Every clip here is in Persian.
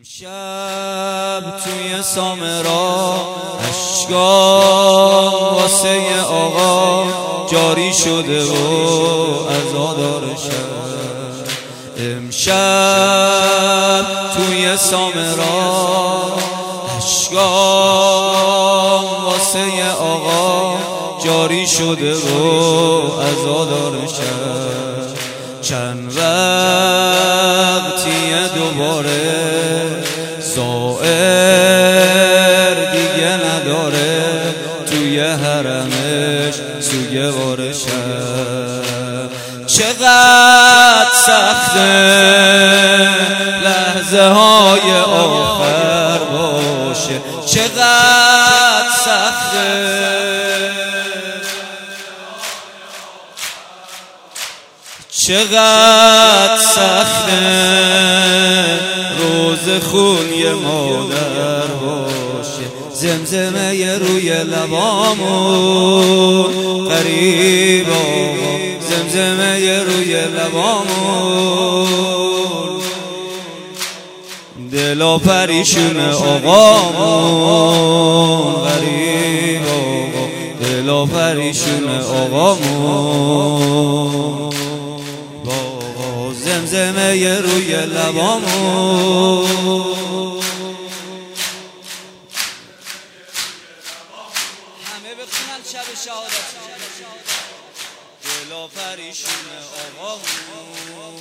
امشب توی سامرا اشکام واسه آقا جاری شده و عزادار شب. امشب توی سامرا اشکام واسه آقا جاری شده و عزادار شب. چند وقتیه دوباره زائر دیگه نداره توی حرمش سوگوار شب. چقدر سخته لحظه های آخر باشه، چقدر سخته چقدر سخته روز خونی مادر باشه. زمزمه روی لبامون قریب آقا، زمزمه روی لبامون دلا پریشون آقامون غریب آقا، دلا پریشون آقامون زمزمه روی لبامون. همه بخونن شب شهادت دلا پریشون آقامون.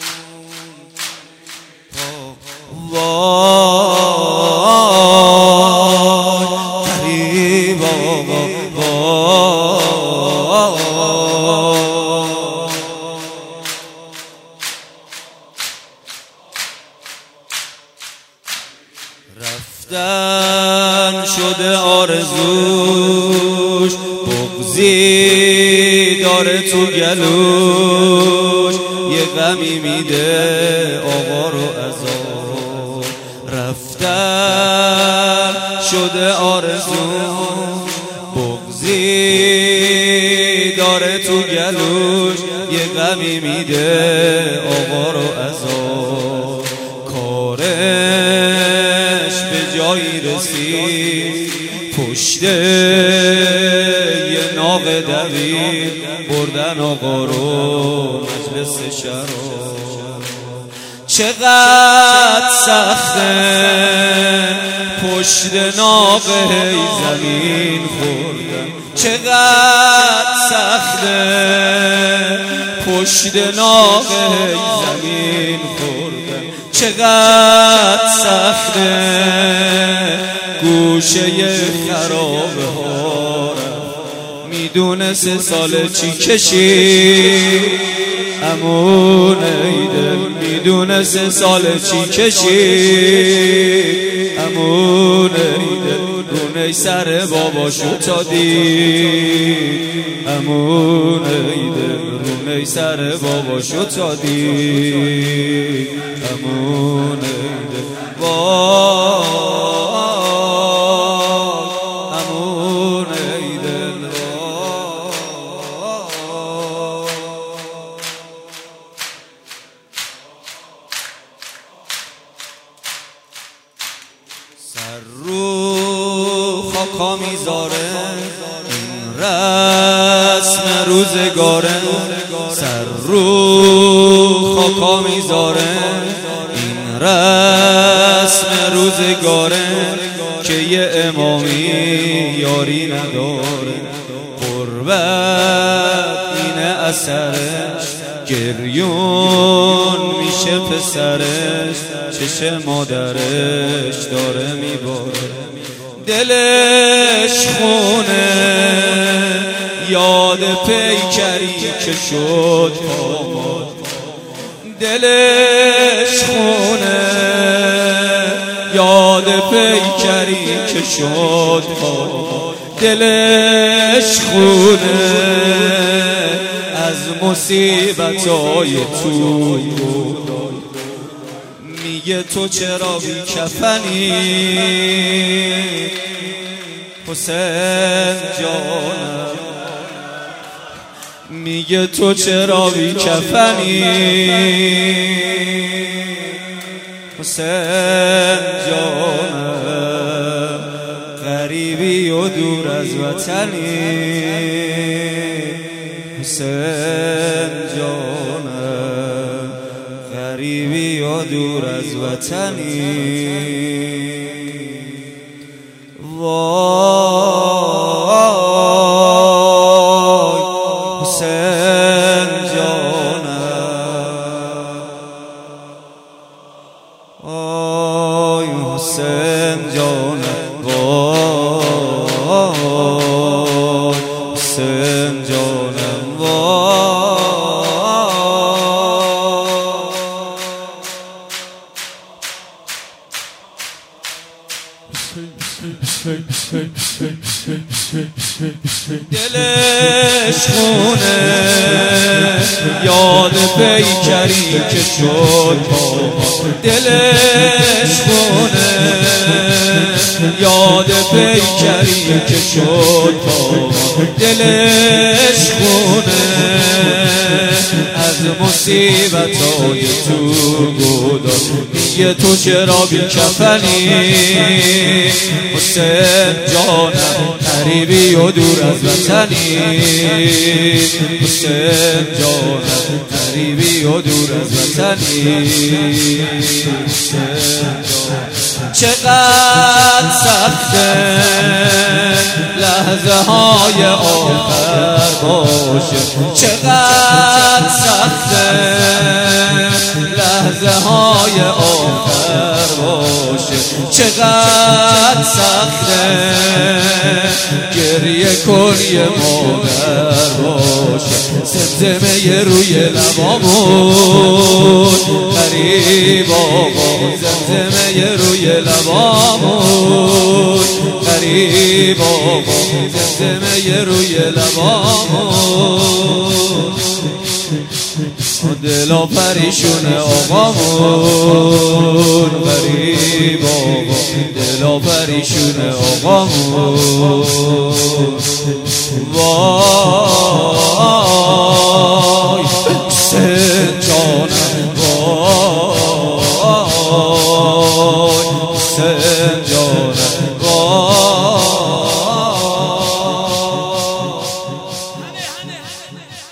وای قریب آقا، رفتن شده آرزوش، بغضی داره تو گلوش، یه غمی میده آقا رو عذاب. رفتن شده آرزوش، بغضی داره تو گلوش، یه غمی میده آقا رو عذاب. کارش به جایی رسید پشت یه ناق دوید، بردن آقا رو مجلس شراب. چقدر سخته پشت ناق هی زمین خوردن، چقدر سخته پشت ناق هی زمین خوردن، چقدر سخته گوشه خرابه ها میدونه 3 سال چی کشید. امون ایدل میدونه 3 سال چی کشید. امون ایدل رونه سر باباشو تا دید. امون ایدل رونه سر باباشو تا دید. امون ایدل امون ایدل سر رو خاکا میذاره این رسم روزگاره. سر رو خاکا میذاره این رسم روزگاره، که یه امامی یاری نداره. قربت اینه اثرش، گریون میشه پسرش، چشم مادرش داره میباره. دلش خونه یاد پیکری که شد پامال، دلش خونه یاد پیکری که شد پامال. دلش خونه از مصیبتای تو میگه تو چرا بی کفنی حسین جانم، میگه تو چرا بی کفنی حسین جانم غریبی و دور از وطنی حسین جانم غریبی و دور از وطنی وای حسین جانم وای حسین جانم وای حسین جانم دلش خونه یاد پیکری که شد دلش خونه یاد پیکری که شد دلش خونه از مصیبتای تو گداز میگه تو چرا بی کفنی حسین جانم غریبی و دور از وطنی حسین جانم غریبی و دور از وطنی چقدر سخته لحظه های آخر باشه چقدر سخته لحظه های آخر باشه چقدر سخته گریه کن یه مادر باشه زمزمه روی لبامون غریب آقا زمزمه روی لبامون غریب آقا زمزمه روی لبامون دلا پریشون آقامون غریب آقا دلا پریشون آقامون